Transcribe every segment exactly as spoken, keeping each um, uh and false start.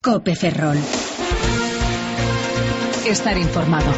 COPE Ferrol. Estar informado.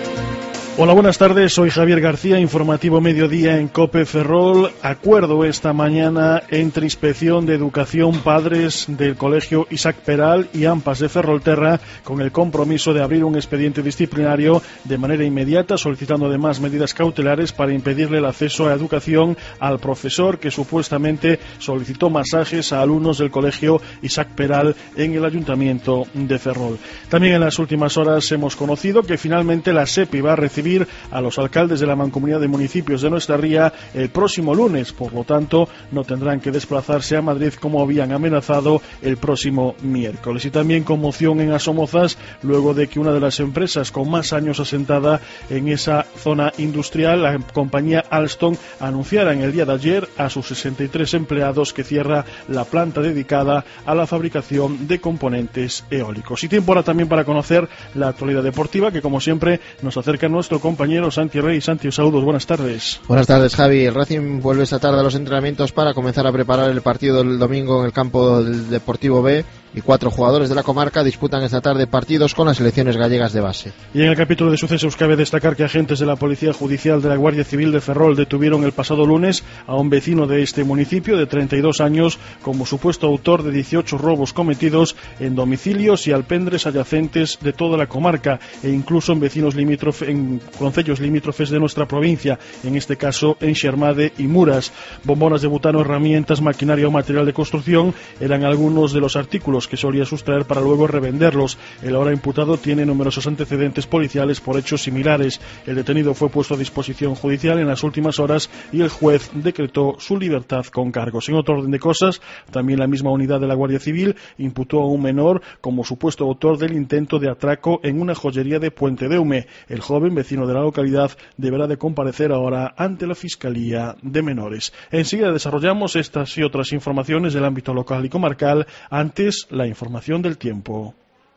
Hola, buenas tardes, soy Javier García, informativo mediodía en COPE Ferrol. Acuerdo esta mañana entre Inspección de Educación, padres del Colegio Isaac Peral y AMPAs de Ferrolterra con el compromiso de abrir un expediente disciplinario de manera inmediata, solicitando además medidas cautelares para impedirle el acceso a educación al profesor que supuestamente solicitó masajes a alumnos del Colegio Isaac Peral en el Ayuntamiento de Ferrol. También en las últimas horas hemos conocido que finalmente la SEPI va a recibir a los alcaldes de la Mancomunidad de Municipios de nuestra ría el próximo lunes, por lo tanto no tendrán que desplazarse a Madrid como habían amenazado el próximo miércoles. Y también conmoción en Asomozas luego de que una de las empresas con más años asentada en esa zona industrial, la compañía Alstom, anunciara en el día de ayer a sus sesenta y tres empleados que cierra la planta dedicada a la fabricación de componentes eólicos. Y tiempo ahora también para conocer la actualidad deportiva, que como siempre nos acerca a nuestro compañero Santi Rey. Santi, saludos, buenas tardes. Buenas tardes, Javi. El Racing vuelve esta tarde a los entrenamientos para comenzar a preparar el partido del domingo en el campo del Deportivo B, y cuatro jugadores de la comarca disputan esta tarde partidos con las selecciones gallegas de base. Y en el capítulo de sucesos cabe destacar que agentes de la Policía Judicial de la Guardia Civil de Ferrol detuvieron el pasado lunes a un vecino de este municipio de treinta y dos años como supuesto autor de dieciocho robos cometidos en domicilios y alpendres adyacentes de toda la comarca e incluso en vecinos limítrofes, en concellos limítrofes de nuestra provincia, en este caso en Xermade y Muras. Bombonas de butano, herramientas, maquinaria o material de construcción eran algunos de los artículos que solía sustraer para luego revenderlos. El ahora imputado tiene numerosos antecedentes policiales por hechos similares. El detenido fue puesto a disposición judicial en las últimas horas y el juez decretó su libertad con cargos. En otro orden de cosas, también la misma unidad de la Guardia Civil imputó a un menor como supuesto autor del intento de atraco en una joyería de Puente de Hume. El joven, vecino de la localidad, deberá de comparecer ahora ante la Fiscalía de Menores. Enseguida desarrollamos estas y otras informaciones del ámbito local y comarcal. Antes, la información del tiempo.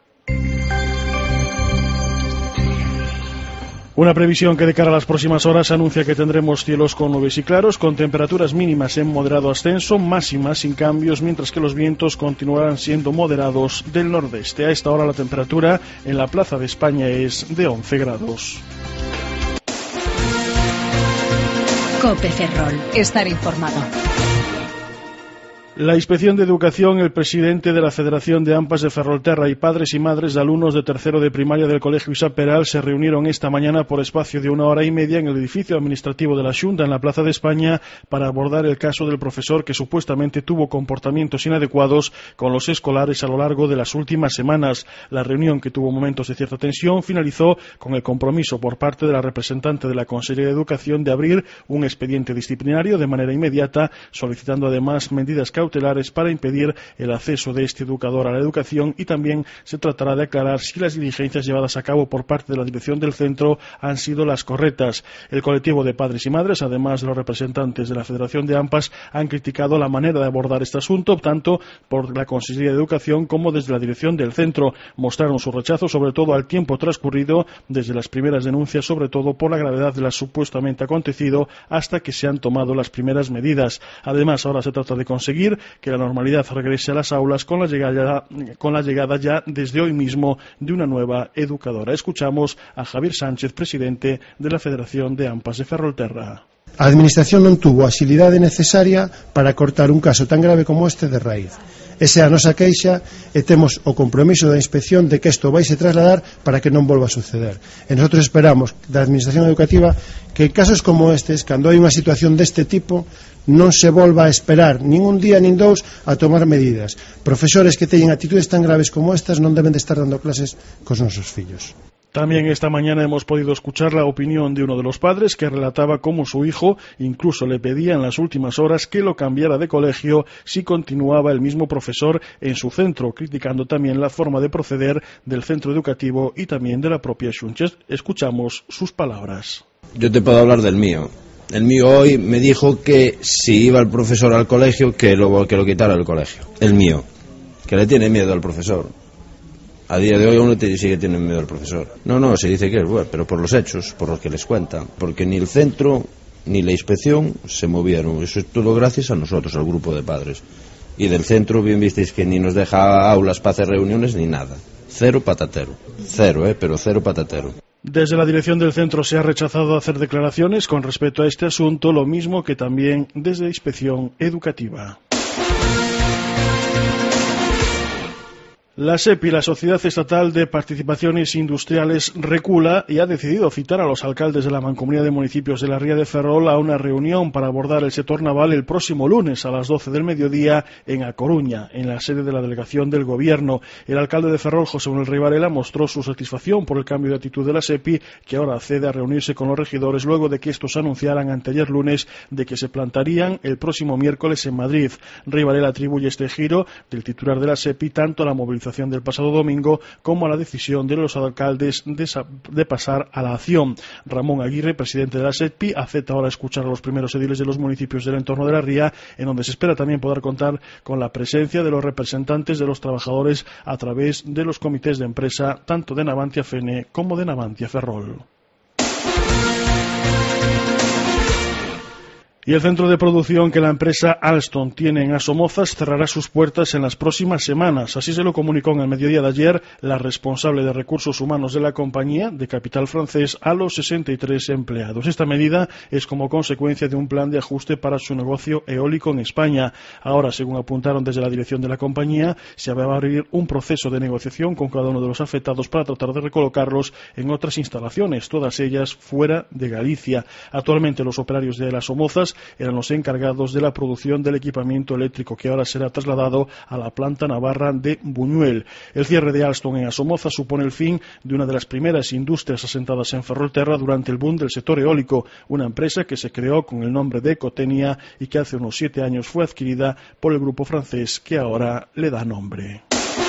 Una previsión que de cara a las próximas horas anuncia que tendremos cielos con nubes y claros, con temperaturas mínimas en moderado ascenso, máximas sin cambios, mientras que los vientos continuarán siendo moderados del nordeste. A esta hora la temperatura en la Plaza de España es de once grados. COPE Ferrol. Estar informado. La Inspección de Educación, el presidente de la Federación de AMPAs de Ferrolterra y padres y madres de alumnos de tercero de primaria del Colegio Isaac Peral se reunieron esta mañana por espacio de una hora y media en el edificio administrativo de la Xunta, en la Plaza de España, para abordar el caso del profesor que supuestamente tuvo comportamientos inadecuados con los escolares a lo largo de las últimas semanas. La reunión, que tuvo momentos de cierta tensión, finalizó con el compromiso por parte de la representante de la Consellería de Educación de abrir un expediente disciplinario de manera inmediata, solicitando además medidas cautelares para impedir el acceso de este educador a la educación, y también se tratará de aclarar si las diligencias llevadas a cabo por parte de la dirección del centro han sido las correctas. El colectivo de padres y madres, además de los representantes de la Federación de AMPAs, han criticado la manera de abordar este asunto, tanto por la Consellería de Educación como desde la dirección del centro. Mostraron su rechazo sobre todo al tiempo transcurrido desde las primeras denuncias, sobre todo por la gravedad de lo supuestamente acontecido, hasta que se han tomado las primeras medidas. Además, ahora se trata de conseguir que la normalidad regrese a las aulas con la llegada, con la llegada ya desde hoy mismo de una nueva educadora. Escuchamos a Javier Sánchez, presidente de la Federación de AMPAs de Ferrolterra. A Administración non tuvo a axilidade necesaria para cortar un caso tan grave como este de raíz. Esa é a nosa queixa e temos o compromiso da inspección de que isto vai se trasladar para que non volva a suceder. E nosotros esperamos da Administración Educativa que en casos como estes, cando hai unha situación deste tipo, non se volva a esperar nin un día nin dous a tomar medidas. Profesores que teñen actitudes tan graves como estas non deben de estar dando clases cos nosos fillos. También esta mañana hemos podido escuchar la opinión de uno de los padres que relataba cómo su hijo incluso le pedía en las últimas horas que lo cambiara de colegio si continuaba el mismo profesor en su centro, criticando también la forma de proceder del centro educativo y también de la propia Xunta. Escuchamos sus palabras. Yo te puedo hablar del mío. El mío hoy me dijo que si iba el profesor al colegio, que lo, que lo quitara del colegio. El mío, que le tiene miedo al profesor. A día de hoy uno te sigue teniendo miedo al profesor. No, no, se dice que es bueno, pero por los hechos, por los que les cuentan. Porque ni el centro ni la inspección se movieron. Eso es todo gracias a nosotros, al grupo de padres. Y del centro bien visteis que ni nos deja aulas para hacer reuniones ni nada. Cero patatero. Cero, eh, pero cero patatero. Desde la dirección del centro se ha rechazado hacer declaraciones con respecto a este asunto, lo mismo que también desde Inspección Educativa. La SEPI, la Sociedad Estatal de Participaciones Industriales, recula y ha decidido citar a los alcaldes de la Mancomunidad de Municipios de la Ría de Ferrol a una reunión para abordar el sector naval el próximo lunes a las doce del mediodía en A Coruña, en la sede de la delegación del Gobierno. El alcalde de Ferrol, José Manuel Rey Varela, mostró su satisfacción por el cambio de actitud de la SEPI, que ahora accede a reunirse con los regidores luego de que estos anunciaran anteayer lunes de que se plantarían el próximo miércoles en Madrid. Rey Varela atribuye este giro del titular de la SEPI tanto a la movilización del pasado domingo como a la decisión de los alcaldes de, de pasar a la acción. Ramón Aguirre, presidente de la SEPI, acepta ahora escuchar a los primeros ediles de los municipios del entorno de la Ría, en donde se espera también poder contar con la presencia de los representantes de los trabajadores a través de los comités de empresa tanto de Navantia Fene como de Navantia Ferrol. Y el centro de producción que la empresa Alstom tiene en Asomozas cerrará sus puertas en las próximas semanas. Así se lo comunicó en el mediodía de ayer la responsable de recursos humanos de la compañía, de capital francés, a los sesenta y tres empleados. Esta medida es como consecuencia de un plan de ajuste para su negocio eólico en España. Ahora, según apuntaron desde la dirección de la compañía, se va a abrir un proceso de negociación con cada uno de los afectados para tratar de recolocarlos en otras instalaciones, todas ellas fuera de Galicia. Actualmente los operarios de las Asomozas eran los encargados de la producción del equipamiento eléctrico que ahora será trasladado a la planta navarra de Buñuel. El cierre de Alstom en Asomoza supone el fin de una de las primeras industrias asentadas en Ferrolterra durante el boom del sector eólico, una empresa que se creó con el nombre de Ecotenia y que hace unos siete años fue adquirida por el grupo francés que ahora le da nombre.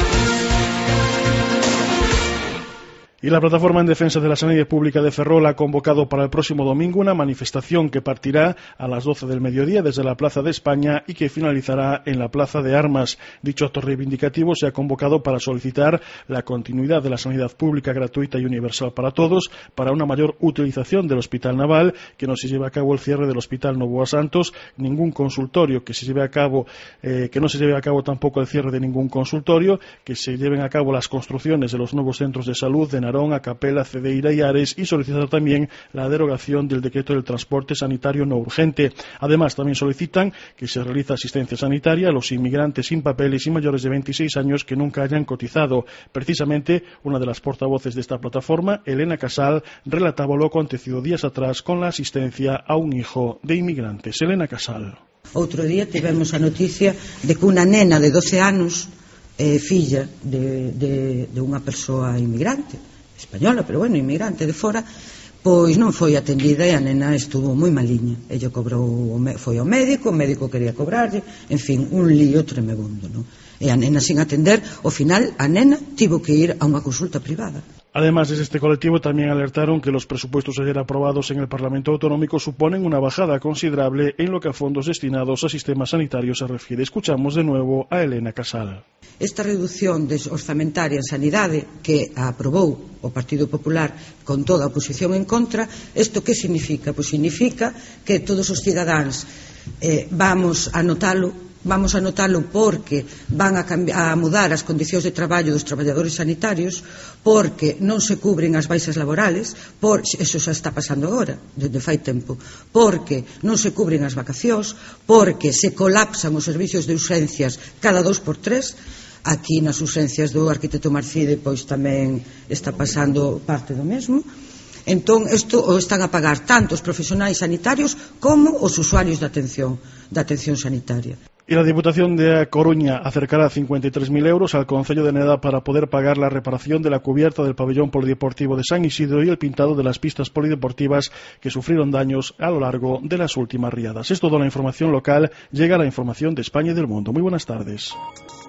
Y la Plataforma en Defensa de la Sanidad Pública de Ferrol ha convocado para el próximo domingo una manifestación que partirá a las doce del mediodía desde la Plaza de España y que finalizará en la Plaza de Armas. Dicho acto reivindicativo se ha convocado para solicitar la continuidad de la sanidad pública gratuita y universal para todos, para una mayor utilización del Hospital Naval, que no se lleve a cabo el cierre del Hospital Novoa Santos, ningún consultorio que se lleve a cabo, eh, que no se lleve a cabo tampoco el cierre de ningún consultorio, que se lleven a cabo las construcciones de los nuevos centros de salud de Narón, Acapela, Cedeira y Ares, y solicitar también la derogación del decreto del transporte sanitario no urgente. Además, también solicitan que se realice asistencia sanitaria a los inmigrantes sin papeles y mayores de veintiséis años que nunca hayan cotizado. Precisamente, una de las portavoces de esta plataforma, Elena Casal, relataba lo acontecido días atrás con la asistencia a un hijo de inmigrantes. Elena Casal. Outro día tivemos a noticia de que unha nena de doce anos, eh, filla de, de, de unha persoa inmigrante española, pero bueno, inmigrante de fora, pois non foi atendida e a nena estuvo moi maliña. Ella cobrou, foi ao médico, o médico quería cobrarlle, en fin, un lío tremebundo, non? E a nena sin atender, ao final a nena tivo que ir a unha consulta privada. Además, desde este colectivo también alertaron que los presupuestos ayer aprobados en el Parlamento Autonómico suponen una bajada considerable en lo que a fondos destinados a sistemas sanitarios se refiere. Escuchamos de nuevo a Elena Casal. Esta reducción orzamentaria en sanidade que aprobou o Partido Popular con toda a oposición en contra, isto que significa? Pois significa que todos os cidadáns eh, vamos a notalo Vamos a notalo porque van a, cambiar, a mudar as condicións de traballo dos traballadores sanitarios, porque non se cubren as baixas laborales, por, eso xa está pasando agora, desde fai tempo, porque non se cubren as vacacións, porque se colapsan os servicios de urxencias cada dos por tres. Aquí nas urxencias do arquitecto Marcide pois tamén está pasando parte do mesmo. Entón, isto o están a pagar tanto os profesionais sanitarios como os usuarios da atención, da atención sanitaria. Y la Diputación de A Coruña acercará cincuenta y tres mil euros al Concello de Neda para poder pagar la reparación de la cubierta del pabellón polideportivo de San Isidro y el pintado de las pistas polideportivas que sufrieron daños a lo largo de las últimas riadas. Es toda la información local. Llega la información de España y del mundo. Muy buenas tardes.